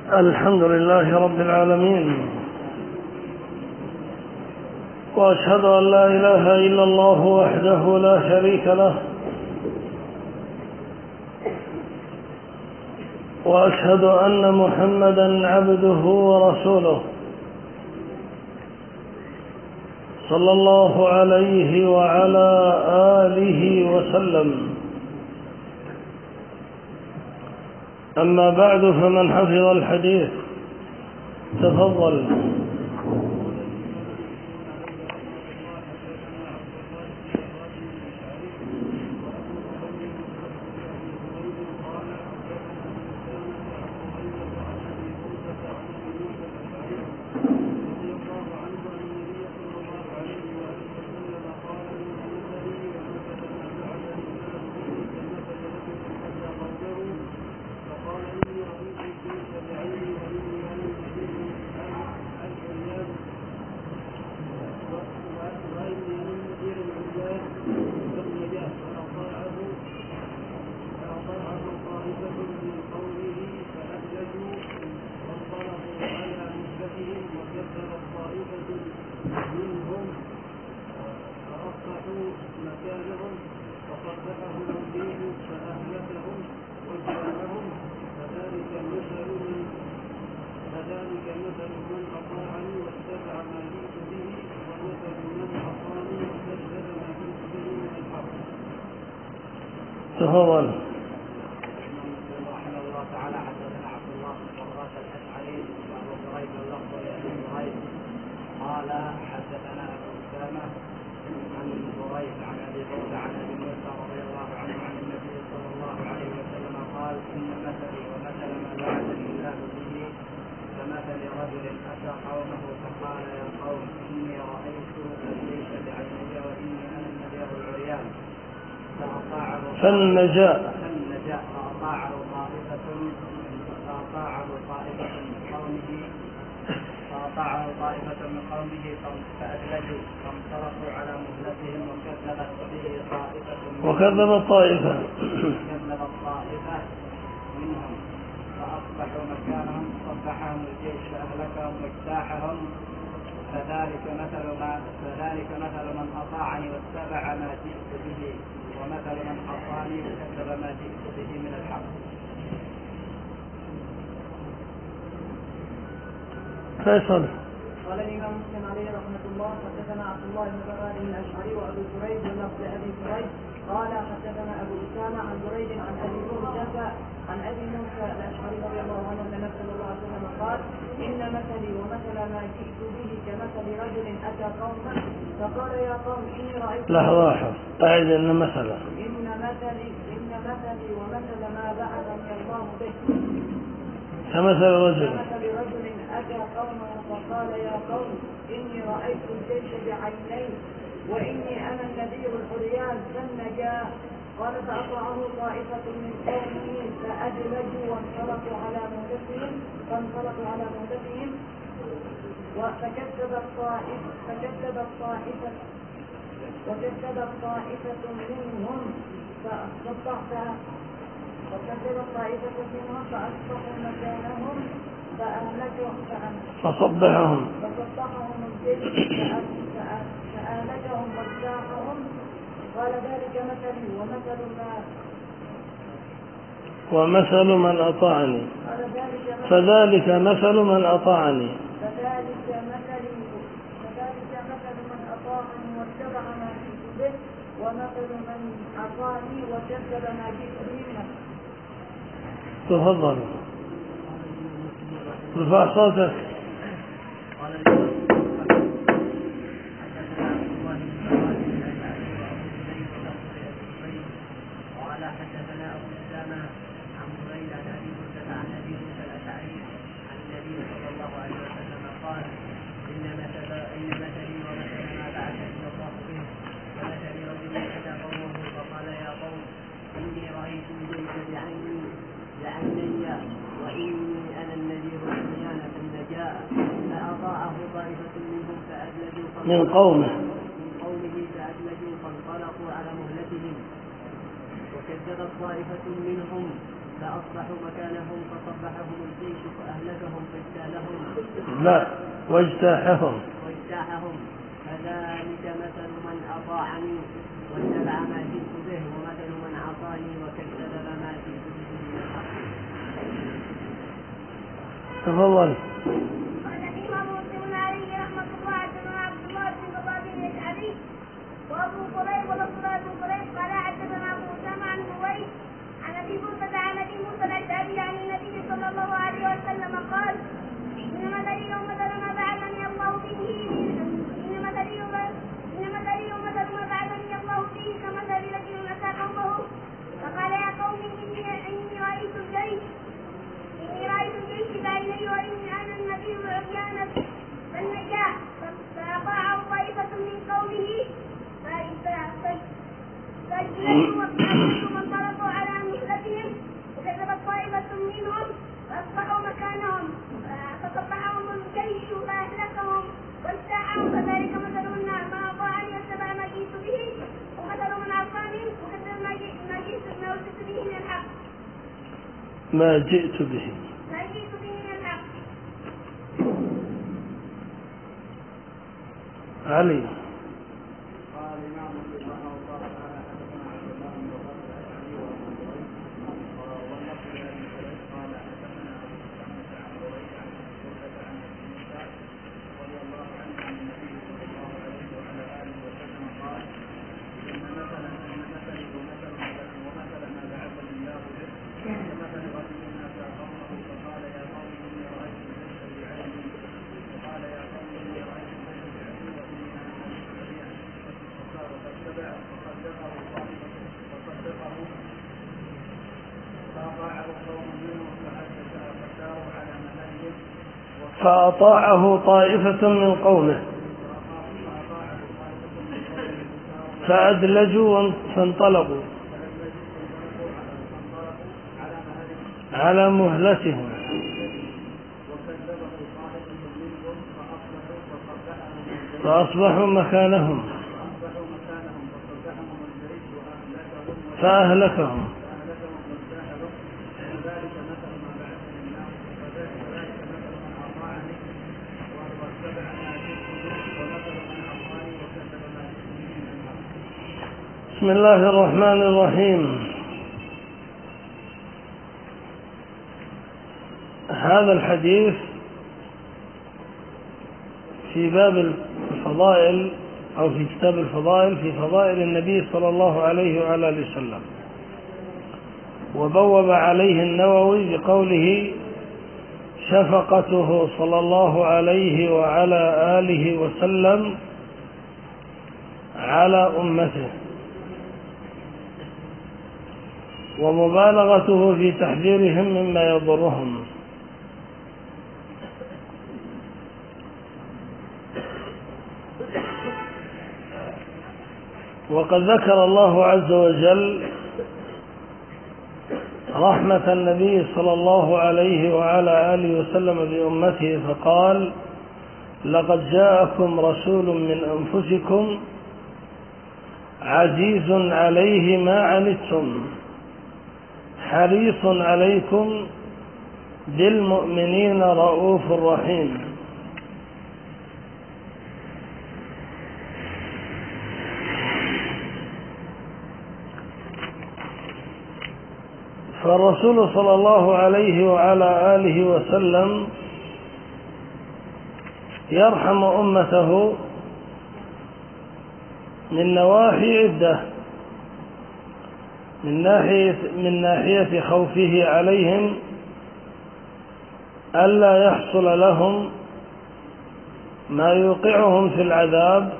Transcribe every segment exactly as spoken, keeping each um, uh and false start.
الحمد لله رب العالمين، وأشهد أن لا إله إلا الله وحده لا شريك له، وأشهد أن محمدا عبده ورسوله صلى الله عليه وعلى آله وسلم. أما بعد، فمن حفظ الحديث تفضل. تفضل. رحمه الله تعالى حدثنا عبد الله بن قراش الاشعري وابو قريب اللفظ لابي قريب قال حدثنا ابو اسامه عن قريب عن ابي برده عن ابي موسى رضي الله عنه عن النبي صلى الله عليه وسلم قال ان مثلي ومثل ما بعثني الله به كمثل رجل اتى قومه فقال يا قوم اني رايت الجيش بعيني واني انا النذير العريان فالنجاء فالنجاء فأطاعه طائفة فأطاعه طائفة من قومه فأطاعه طائفة من قومه فأدلجوا فانطلقوا على مهلتهم وكذبت به طائفة منهم وكذبت طائفة وكذبت طائفة منهم فأصبحوا مكانهم صبحهم الجيش فأهلكهم واجتاحهم فذلك مثل ما فذلك مثل من أطاعني واتبع ما جئت به ومثل من عصاني وكذب ما جئت به من الحق. فيصل. قال الإمام مسلم عليه رحمة الله حدثنا عبد الله بن براد الأشعري وأبو كريب واللفظ لأبي كريب قال حدثنا أبو أسامة عن بريد عن أبي بردة عن أبي موسى الأشعري رضي الله عنه أن النبي صلى الله عليه وسلم قال إن مثلي ومثل ما جئت به كمثل رجل أتى قوما فقال يا قوم إني رأيت. لحظة واحدة، أعد إن مثلا إن مثلي إن مثلي ومثل ما بعثني الله به كمثل رجل كمثل رجل أتى قومه فقال يا قوم إني رأيت الجيش بعيني وإني أنا النذير العريان فالنجاة. قال فأطاعه طائفة من قومه فأدلجوا وانطلقوا على مهلتهم فانطلقوا على مهلتهم فكذبت طائفة فكذبت طائفة وكذبت طائفة منهم فأصبحت وكذبت طائفة منهم فأصبحوا مكانهم فأهلكهم فصبحهم فصبحهم الجيش فأهلكهم واجتاحهم. قال ذلك مثلي ومثل ما ومثل من أطاعني فذلك مثل من أطاعني فذلك مثلي فذلك مثل من أطاعني واتبع ما جئت به ومثل من عصاني وكذب ما جئت به من الحق. تفضل. ارفع صوتك. قال حدثنا أبو أسامة عن بريد عن أبي بردة عن أبي موسى الأشعري عن النبي صلى الله عليه وسلم قال إن مثل إن مثلي ومثل ما بعثني الله به كمثل رجل أتى قومه فقال يا قوم إني رأيت الجيش بعيني بعيني وإني أنا النذير العريان فالنجاء فأطاعه طائفة منهم فأدلجوا من قومه من قومه فأدلجوا فانطلقوا على مهلتهم وكذبت طائفة منهم فأصبحوا مكانهم فصبحهم الجيش فأهلكهم فاجتالهم لا واجتاحهم واجتاحهم فذلك مثل من أطاعني واتبع ما جئت به ومثل من عصاني وكذب ما جئت به من الحق. تفضل. قال الإمام مسلم عليه رحمة الله حدثنا عبد الله بن خباب الأشعري وأبو قريب ولفظ أبو قريب قال حدثنا أبو أسامة عن نويس عن أبي موسى عن أبي موسى الأشعري عن النبي صلى الله عليه وسلم قال إن مثلي ومثل ما بعثني الله به إن مثلي إن مثلي ومثل ما بعثني الله به كمثل رجل أتى قومه فقال يا قوم إني إني رأيت الجيش إني رأيت الجيش بعيني وإني أنا النبي العريان فالنجاة فأطاعه طائفة من قومه فاجلسوا وانطلقوا على مهلتهم وكذبت طائفة منهم فأصبحوا مكانهم فصبحهم الجيش فأهلكهم واجتاحهم فذلك مثل من أطاعني واتبع ما جئت به ومثل من عصاني وكذب ما جئت ما أرسلت به من الحق. ما جئت به ما جئت به من الحق. علي. قال الإمام رحمه الله تعالى حدثنا عبد الله بن خباب الأشعري وأبو قريب واللفظ لأبي قريب قال حدثنا أبو أسامة عن قريب عن بردة عن أبي موسى رضي الله عنه عن النبي صلى الله عليه وعلى آله وسلم قال إن مثلا إن مثلي ومثل ومثل ما بعثني الله به كمثل رجل أتى قومه فقال يا قوم إني رأيت الجيش بعيني فقال يا قوم إني رأيت الجيش بعيني وإني أنا النبي العريان فصدقه فصدقه فصدقه فأطاعه قوم منهم فأداروا على مهلهم فأطاعه طائفة من قومه فأدلجوا فانطلقوا على مهلتهم فأصبحوا مكانهم فأهلكهم. بسم الله الرحمن الرحيم. هذا الحديث في باب الفضائل أو في كتاب الفضائل في فضائل النبي صلى الله عليه وعلى آله وسلم، وبوب عليه النووي بقوله شفقته صلى الله عليه وعلى آله وسلم على أمته، ومبالغته في تحذيرهم مما يضرهم. وقد ذكر الله عز وجل رحمة النبي صلى الله عليه وعلى آله وسلم بأمته فقال لقد جاءكم رسول من أنفسكم عزيز عليه ما عنتم حريص عليكم بالمؤمنين رؤوف رحيم. فالرسول صلى الله عليه وعلى آله وسلم يرحم أمته من نواحي عدة، من ناحية, من ناحية خوفه عليهم ألا يحصل لهم ما يوقعهم في العذاب،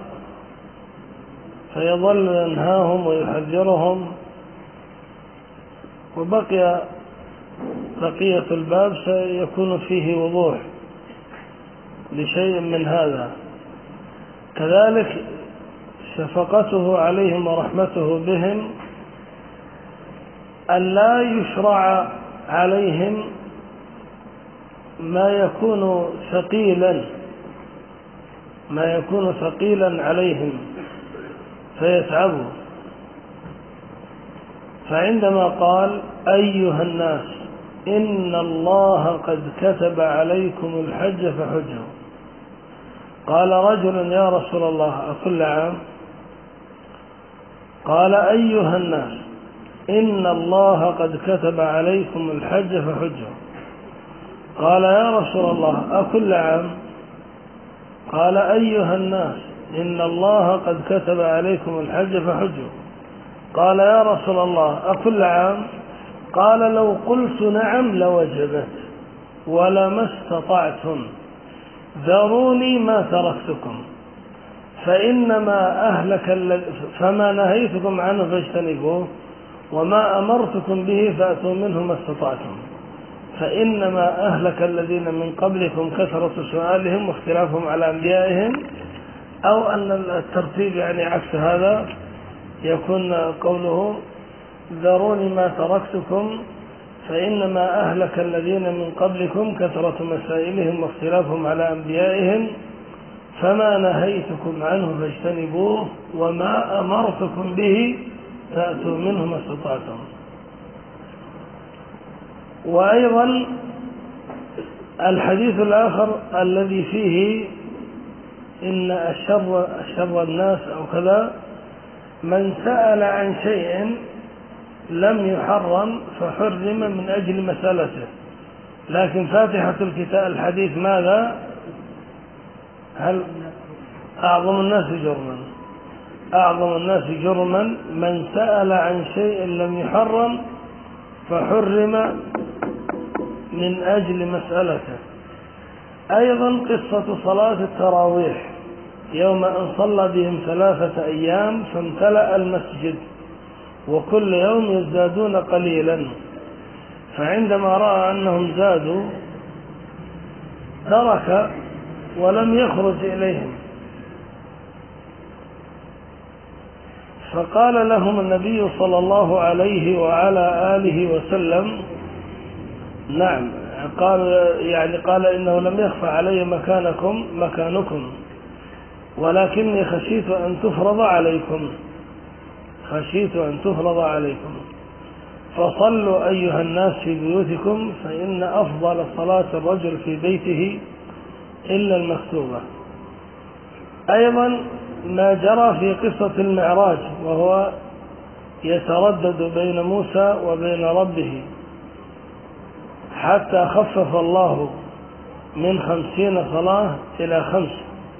فيظل ينهاهم ويحذرهم. وبقي بقية الباب سيكون فيه وضوح لشيء من هذا. كذلك شفقته عليهم ورحمته بهم ألا يشرع عليهم ما يكون ثقيلا ما يكون ثقيلا عليهم فيتعبوا. فعندما قال أيها الناس إن الله قد كتب عليكم الحج فحجوا. قال رجل يا رسول الله أكل عام؟ قال أيها الناس إن الله قد كتب عليكم الحج فحجوا. قال يا رسول الله أكل عام؟ قال أيها الناس إن الله قد كتب عليكم الحج فحجوا. قال يا رسول الله أكل عام؟ قال لو قلت نعم لوجبت ولما استطعتم، ذروني ما تركتكم فإنما أهلك فما نهيتكم عنه فاجتنبوه وما أمرتكم به فأتوا منه ما استطعتم، فإنما أهلك الذين من قبلكم كثرة سؤالهم واختلافهم على أنبيائهم. أو أن الترتيب يعني عكس هذا، يكون قوله ذروني ما تركتكم فإنما أهلك الذين من قبلكم كثرة مسائلهم واختلافهم على أنبيائهم، فما نهيتكم عنه فاجتنبوه وما أمرتكم به فأتوا منه ما استطعتم. وأيضا الحديث الآخر الذي فيه إن الشر, الشر الناس أو كذا من سأل عن شيء لم يحرم فحرم من أجل مسألته. لكن فاتحة الكتاب الحديث ماذا؟ هل أعظم الناس جرما أعظم الناس جرما من سأل عن شيء لم يحرم فحرم من أجل مسألته. أيضا قصة صلاة التراويح يوم أن صلى بهم ثلاثة أيام فامتلأ المسجد وكل يوم يزدادون قليلا، فعندما رأى أنهم زادوا ترك ولم يخرج إليهم، فقال لهم النبي صلى الله عليه وعلى آله وسلم نعم قال يعني قال إنه لم يخفى علي مكانكم مكانكم ولكني خشيت أن تفرض عليكم خشيت أن تفرض عليكم فصلوا أيها الناس في بيوتكم فإن أفضل صلاة الرجل في بيته إلا المكتوبة. أيضا ما جرى في قصة المعراج وهو يتردد بين موسى وبين ربه حتى خفف الله من خمسين صلاة إلى خمس.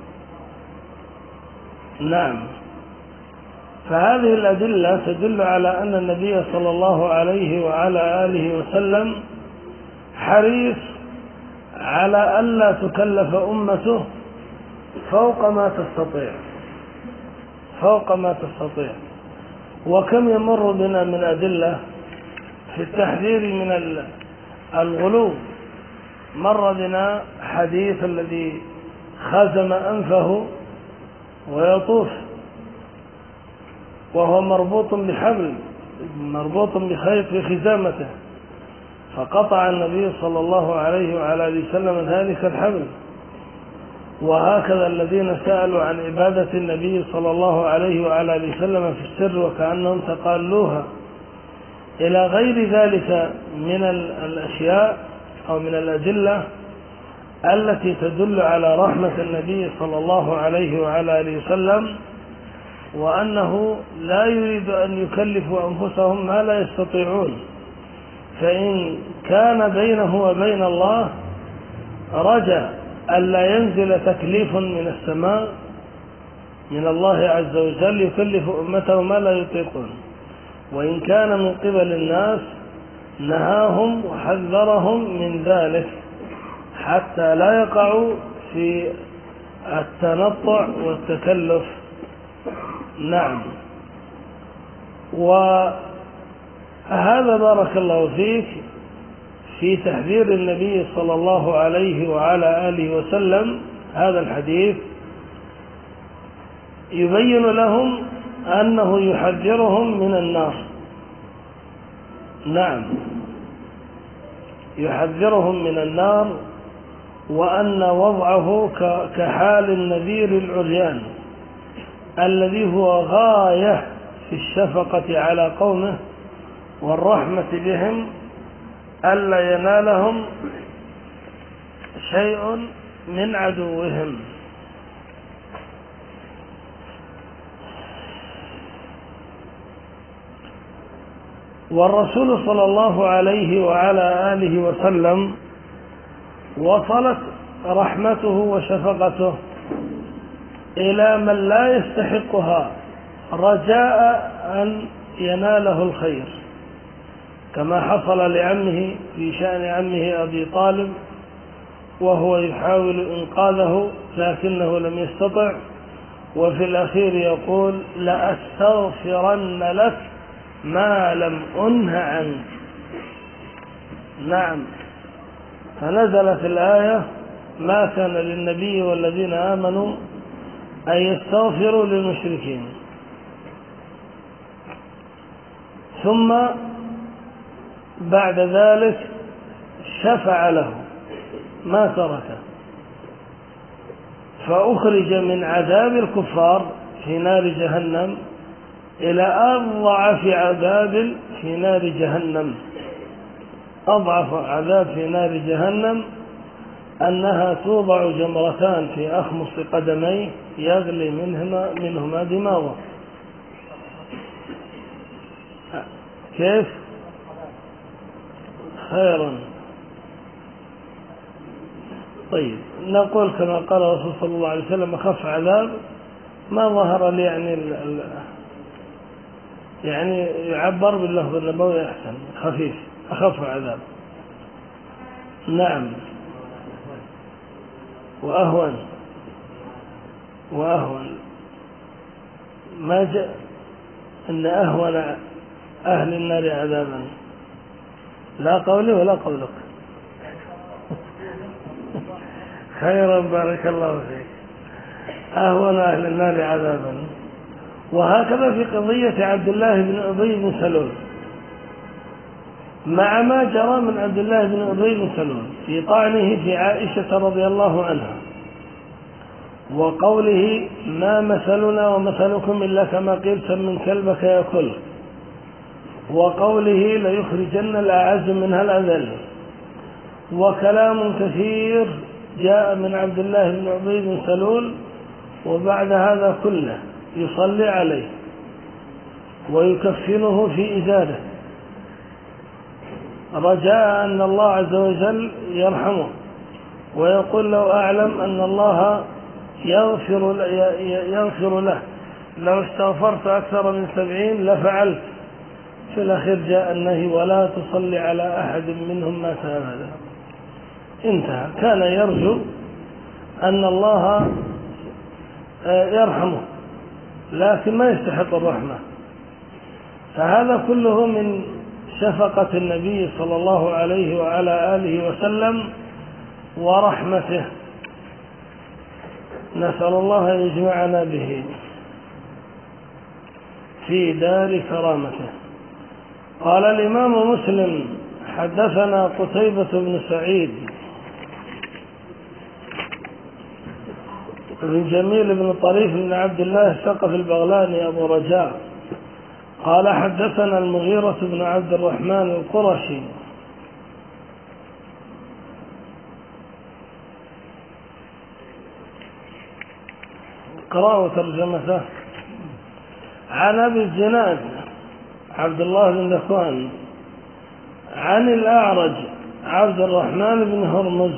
نعم، فهذه الأدلة تدل على أن النبي صلى الله عليه وعلى آله وسلم حريص على ألا تكلف أمته فوق ما تستطيع فوق ما تستطيع. وكم يمر بنا من أدلة في التحذير من الغلو. مر بنا حديث الذي خزم أنفه ويطوف وهو مربوط بحبل مربوط بخيط في خزامته، فقطع النبي صلى الله عليه وعلى آله وسلم ذلك الحبل. وهكذا الذين سألوا عن عبادة النبي صلى الله عليه وعلى آله وسلم في السر وكأنهم تقالوها إلى غير ذلك من الأشياء أو من الأدلة التي تدل على رحمة النبي صلى الله عليه وعلى آله وسلم، وأنه لا يريد أن يكلفوا أنفسهم ما لا يستطيعون. فإن كان بينه وبين الله رجا ألا ينزل تكليف من السماء من الله عز وجل يكلف أمته ما لا يطيقون، وإن كان من قبل الناس نهاهم وحذرهم من ذلك حتى لا يقعوا في التنطع والتكلف. نعم، وهذا بارك الله فيك في تحذير النبي صلى الله عليه وعلى آله وسلم. هذا الحديث يبين لهم أنه يحذرهم من النار. نعم، يحذرهم من النار، وأن وضعه كحال النذير العريان الذي هو غاية في الشفقة على قومه والرحمة بهم، ألا ينالهم شيء من عدوهم. والرسول صلى الله عليه وعلى آله وسلم وصلت رحمته وشفقته إلى من لا يستحقها رجاء أن يناله الخير، كما حصل لعمه في شأن عمه أبي طالب وهو يحاول إنقاذه لكنه لم يستطع، وفي الأخير يقول لأستغفرن لك ما لم أنه عنك. نعم، فنزلت الآية ما كان للنبي والذين آمنوا أن يستغفروا للمشركين، ثم بعد ذلك شفع له ما تركه، فأخرج من عذاب الكفار في نار جهنم إلى أضعف عذاب في نار جهنم. أضعف عذاب في نار جهنم أنها توضع جمرتان في أخمص قدميه يغلي منهما, منهما دماغه. كيف؟ خيرا. طيب، نقول كما قال الرسول صلى الله عليه وسلم أخف عذاب ما ظهر لي، يعني ال ال يعني يعبر باللفظ النبوي أحسن، خفيف، أخف عذاب. نعم، وأهون وأهون ما جاء أن أهون أهل النار عذابا، لا قولي ولا قولك. خيرا، بارك الله فيك. أهون أهل النار عذابا. وهكذا في قضية عبد الله بن أبي بن سلول، مع ما جرى من عبد الله بن أبي بن سلول في طعنه في عائشة رضي الله عنها وقوله ما مثلنا ومثلكم إلا كما قيل سمن كلبك يأكل، وقوله ليخرجن الأعز منها الأذل، وكلام كثير جاء من عبد الله بن أبي بن سلول. وبعد هذا كله يصلي عليه ويكفنه في إزاره رجاء أن الله عز وجل يرحمه، ويقول لو أعلم أن الله يغفر يغفر له لو استغفرت أكثر من سبعين لفعلت. في الأخير جاء النهي ولا تصلي على أحد منهم مات أبدا. انتهى. كان يرجو أن الله يرحمه لكن ما يستحق الرحمة. فهذا كله من شفقة النبي صلى الله عليه وعلى آله وسلم ورحمته، نسأل الله أن يجمعنا به في دار كرامته. قال الإمام مسلم حدثنا قتيبة بن سعيد بن جميل بن طريف بن عبد الله الثقفي البغلاني أبو رجاء قال حدثنا المغيرة بن عبد الرحمن القرشي قرأوا ترجمته عن أبي الزناد عبد الله بن ذكوان عن الأعرج عبد الرحمن بن هرمز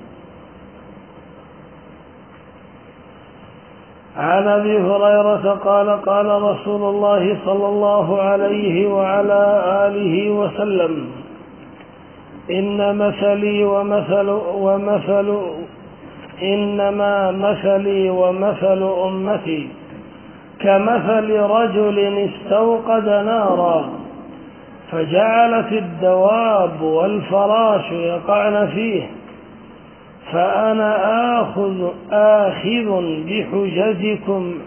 عن أبي هريرة قال قال رسول الله صلى الله عليه وعلى آله وسلم إن مثلي ومثل ومثل إنما مثلي ومثل أمتي كمثل رجل استوقد نارا فجعلت الدواب والفراش يقعن فيه فأنا آخذ آخذ بحجزكم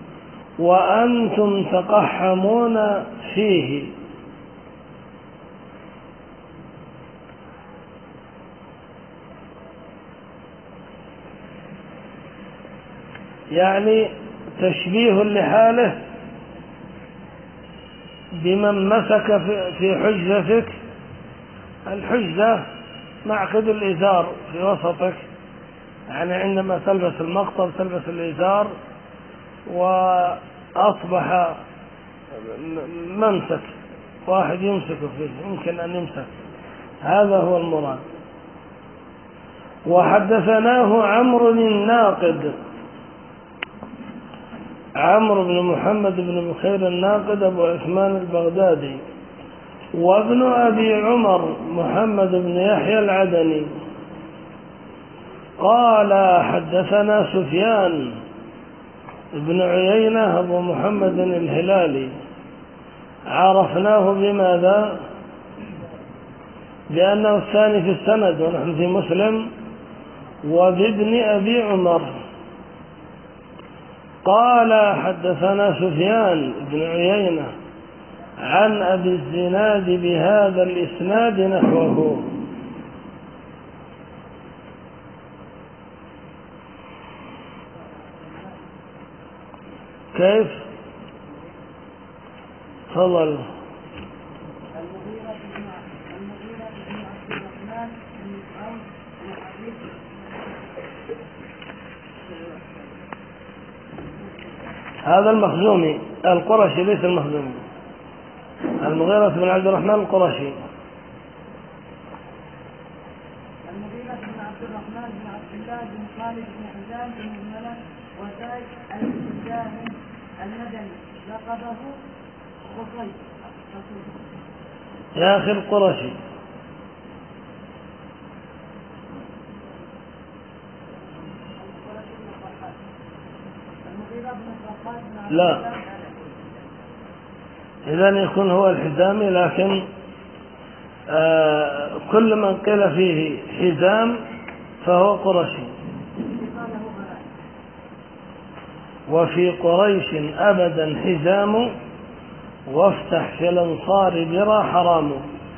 وأنتم تقحمون فيه. يعني تشبيه لحاله بمن مسك في حجزتك الحجزة معقد الإزار في وسطك، يعني عندما تلبس المقطب تلبس الإزار وأصبح ممسك، واحد يمسك فيه، يمكن أن يمسك، هذا هو المراد. وحدثناه عمرو الناقد، عمرو بن محمد بن بخير الناقد أبو عثمان البغدادي، وابن أبي عمر محمد بن يحيى العدني قال حدثنا سفيان بن عيينة أبو محمد الهلالي، عرفناه بماذا؟ بأنه الثاني في السند ونحن في مسلم، وبابن أبي عمر. قال حدثنا سفيان بن عيينة عن أبي الزناد بهذا الإسناد نحوه. كيف؟ تفضل. هذا المخزومي القرشي، ليس المخزومي، المغيرة بن عبد الرحمن القرشي. المغيرة بن عبد الرحمن بن عبد الله بن خالد بن حزام بن الملك وزايد الجاهل المدني، لقبه قصي. يا أخي القرشي لا، إذن يكون هو الحزامي، لكن آه كل من قيل فيه حزام فهو قرشي. وفي قريش أبدا حزام، وافتح في الأنصار برا حرام،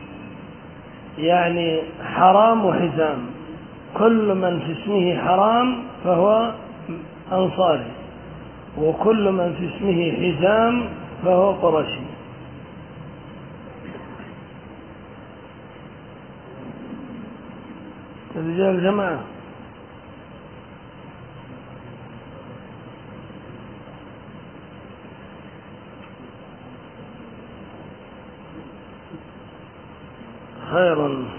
يعني حرام وحزام، كل من في اسمه حرام فهو أنصاري، وكل من في اسمه حزام فهو قرشي. الرجال جماعة. خيرا.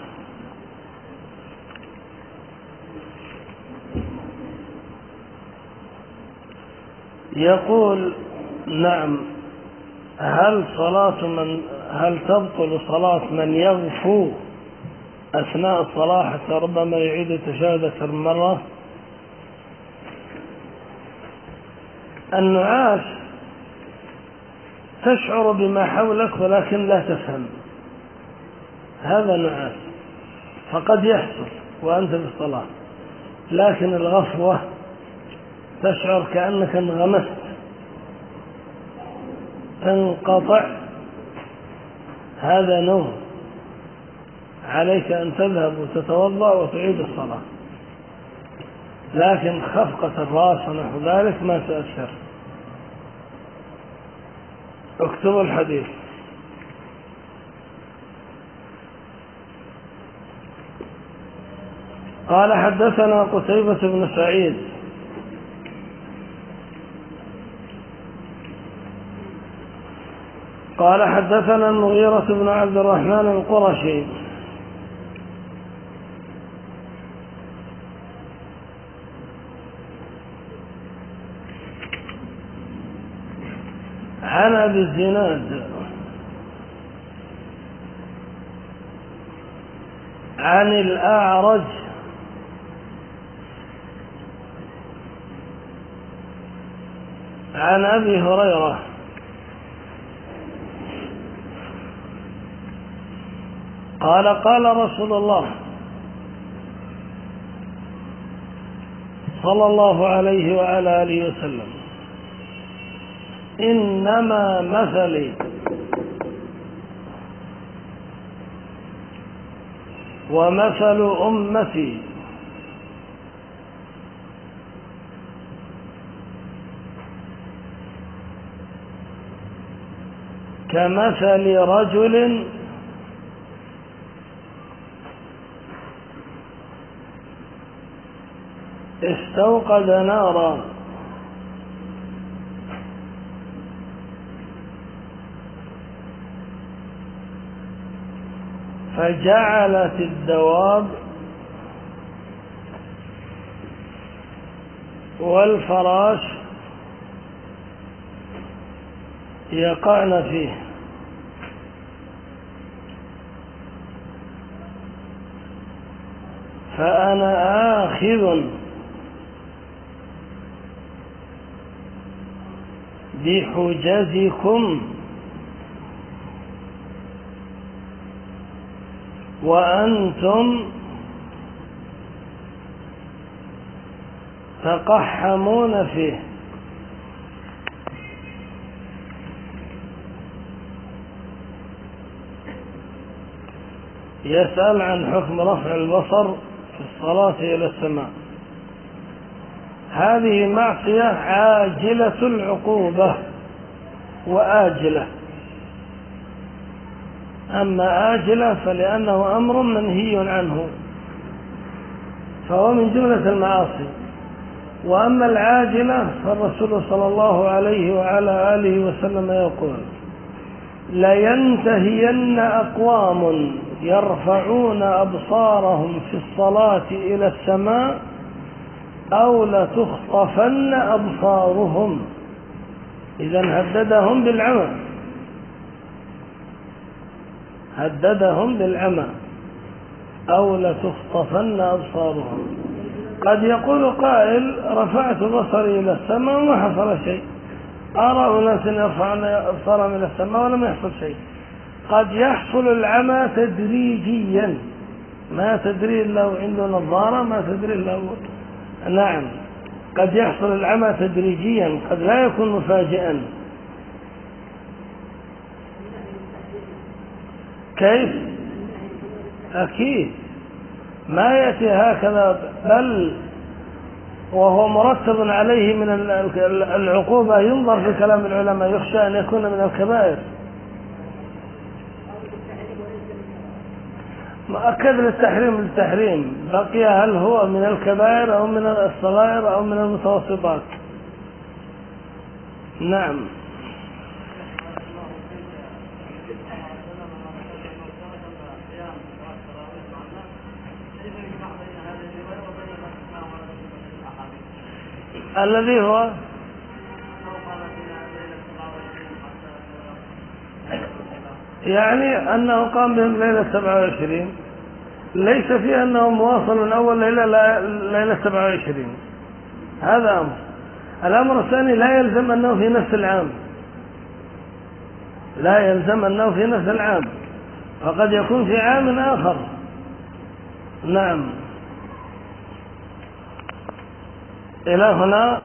يقول نعم، هل صلاة من هل تبطل صلاة من يغفو أثناء الصلاة حتى ربما يعيد التشهد أكثر من مرة؟ النعاس تشعر بما حولك ولكن لا تفهم، هذا نعاس، فقد يحصل وأنت في الصلاة، لكن الغفوة تشعر كأنك انغمست، تنقطع، هذا نوم، عليك أن تذهب وتتوضأ وتعيد الصلاة. لكن خفقة الرأس ونحو ذلك ما تؤثر. اكتبوا الحديث. قال حدثنا قتيبة بن سعيد قال حدثنا المغيرة بن عبد الرحمن القرشي عن أبي الزناد عن الأعرج عن أبي هريرة قال قال رسول الله صلى الله عليه وعلى آله وسلم: إنما مثلي ومثل أمتي كمثل رجل استوقد نارا فجعلت الدواب والفراش يقعن فيه، فأنا آخذ بحجزكم وأنتم تقحمون فيه. يسأل عن حكم رفع البصر في الصلاة إلى السماء. هذه معصية عاجلة العقوبة وآجلة، أما آجلة فلأنه أمر منهي عنه فهو من جملة المعاصي، وأما العاجلة فالرسول صلى الله عليه وعلى آله وسلم يقول: لينتهين أقوام يرفعون أبصارهم في الصلاة إلى السماء أو لتخطفن أبصارهم. إذن هددهم بالعمى، هددهم بالعمى أو لتخطفن أبصارهم. قد يقول قائل: رفعت بصري إلى السماء وما حصل شيء، أرى أناس يرفعون أبصارهم إلى السماء ولم يحصل شيء. قد يحصل العمى تدريجيا، ما تدري لو عنده نظارة، ما تدري لو نعم قد يحصل العمى تدريجيا، قد لا يكون مفاجئا. كيف؟ أكيد ما يأتي هكذا، بل وهو مرتب عليه من العقوبة. ينظر في كلام العلماء، يخشى أن يكون من الكبائر. مؤكد للتحريم للتحريم، بقي هل هو من الكبائر أو من الصغائر أو من المتوسطات. نعم. الذي هو يعني أنه قام بهم ليلة سبعة وعشرين، ليس فيه أنه مواصل من أول ليلة ليلة سبعة وعشرين. هذا أمر. الأمر الثاني: لا يلزم أنه في نفس العام، لا يلزم أنه في نفس العام، فقد يكون في عام آخر. نعم. إلى هنا.